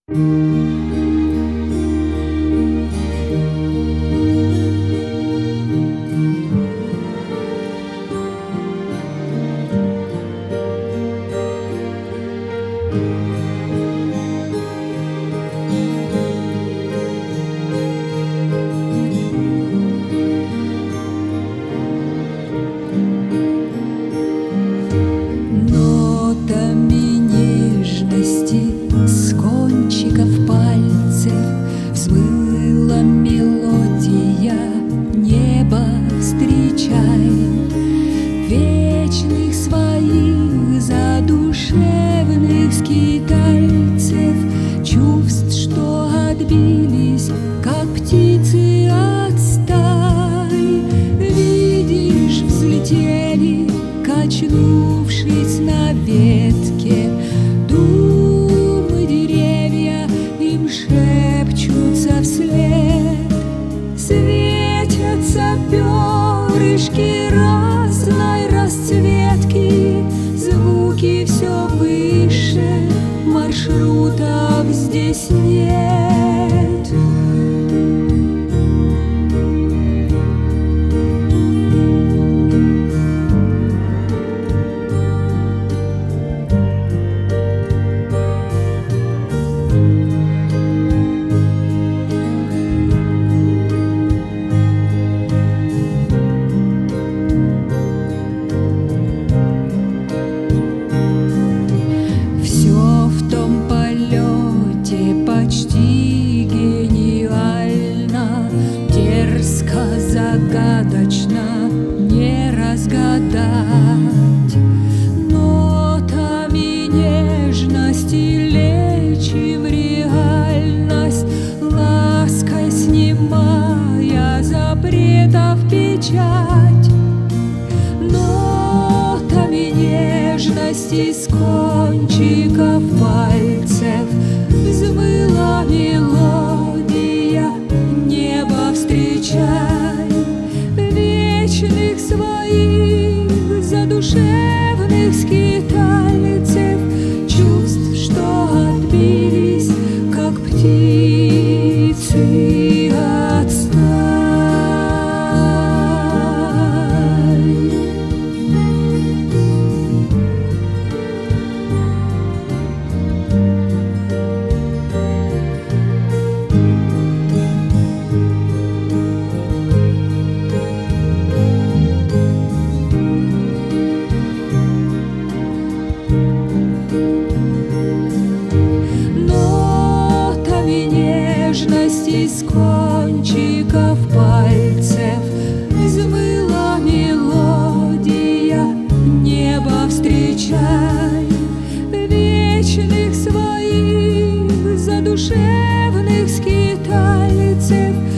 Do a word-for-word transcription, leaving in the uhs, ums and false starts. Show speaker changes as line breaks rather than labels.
Нотами нежности с кончиков пальцев взмыла мелодия, небо встречает вечных своих задушевных скитальцев, чувств, что отбились, как птицы от стай. Видишь, взлетели, качнувшись на ветке, думы деревья им шепчутся вслед. Светятся перышки разной расцветки, звуки все выше, маршрутов здесь нет. Почти гениально, дерзко, загадочно не разгадать. Нотами нежности лечим реальность, лаской снимая запретов печать. Нотами нежности с кончиков пальцев взмыла мелодия, небо встречай вечных своих задушевных скитальцев, чувств, что отбились, как птицы от стай. Нежности с кончиков пальцев взмыла мелодия, небо встречай вечных своих задушевных скитальцев,